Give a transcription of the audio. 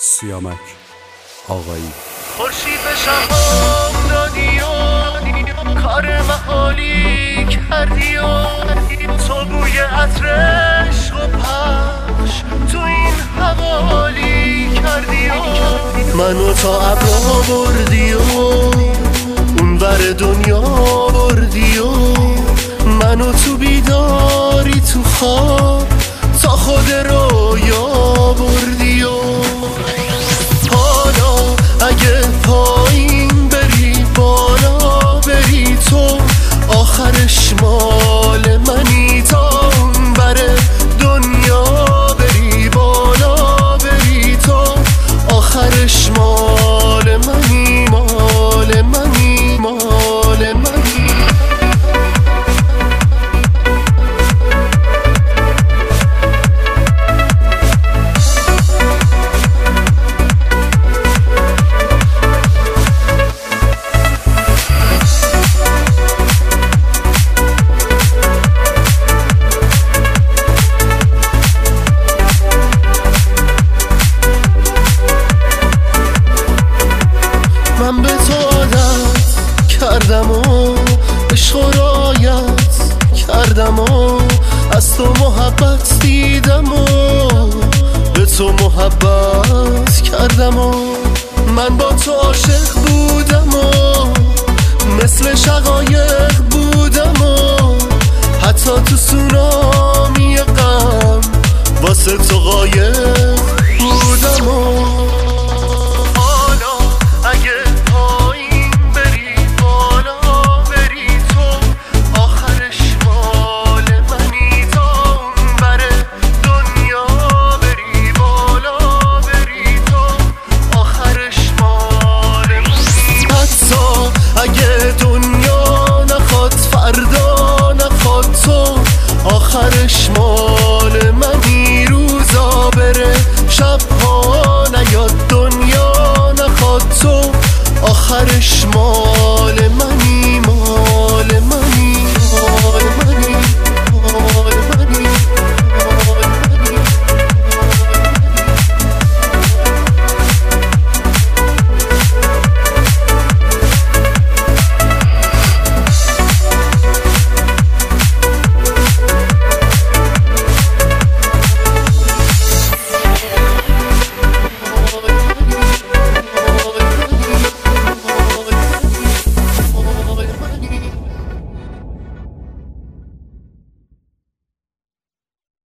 سیامک آقایی. خورشید به شهام دادی و کار محالی کردی و تو بوی عطرش و پخش تو این حوالی کردی و منو تا ابرها بردی و اون بر دنیا بردی و منو تو بیداری تو خواب تا خود رویا بردی و حالا اگه پایین بری بالا بری تو آخرش مال منی تا اون بر دنیا بری بالا بری تو آخرش مال منی مال منی مال منی. من به تو عادت کردم و عشق و رایت کردم و از تو محبت دیدم و به تو محبت کردم و من با تو عاشق بودم و مثل شقایق بودم و حتی تو سونامی غم واسه تو غایب بودم و آخرش ما